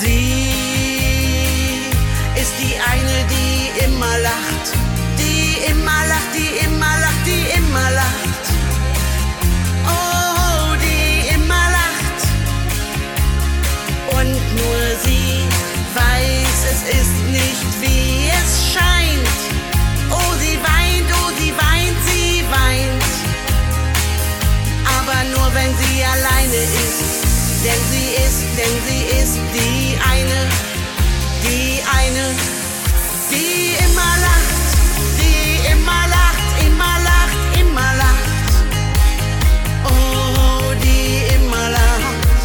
sie ist die eine, die immer lacht. Die immer lacht, die immer lacht, die immer lacht. Oh, die immer lacht. Und nur sie weiß, es ist nicht, wie es scheint. Oh, sie weint, sie weint. Aber nur wenn sie alleine ist. Denn sie ist die eine, die immer lacht, die immer lacht, immer lacht, immer lacht. Oh, die immer lacht,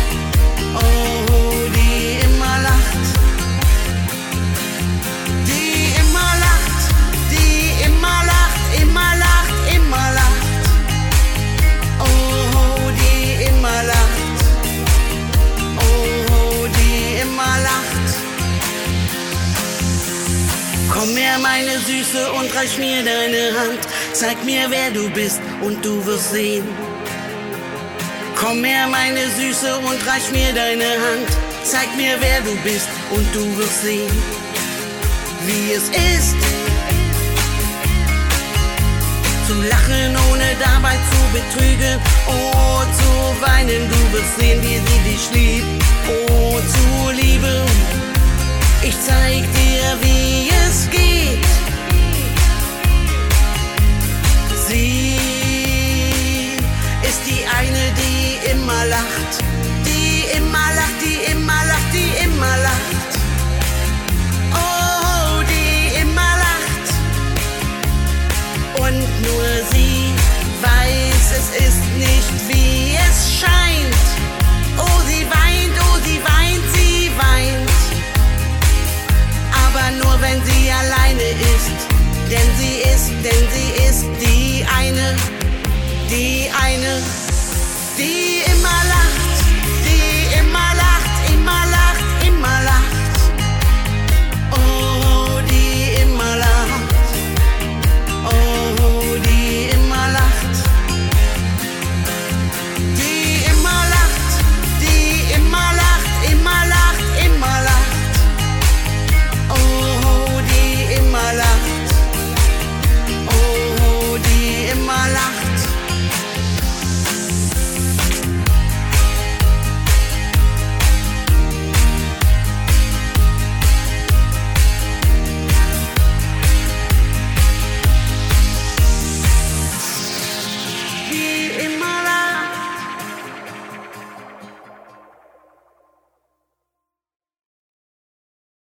oh, die immer lacht, die immer lacht, die immer lacht, immer lacht, immer lacht. Oh, die immer lacht. Komm her, meine Süße, und reich mir deine Hand. Zeig mir, wer du bist, und du wirst sehen. Komm her, meine Süße, und reich mir deine Hand. Zeig mir, wer du bist, und du wirst sehen, wie es ist, zu lachen, ohne dabei zu betrügen. Oh, zu weinen, du wirst sehen, wie sie dich liebt. Oh,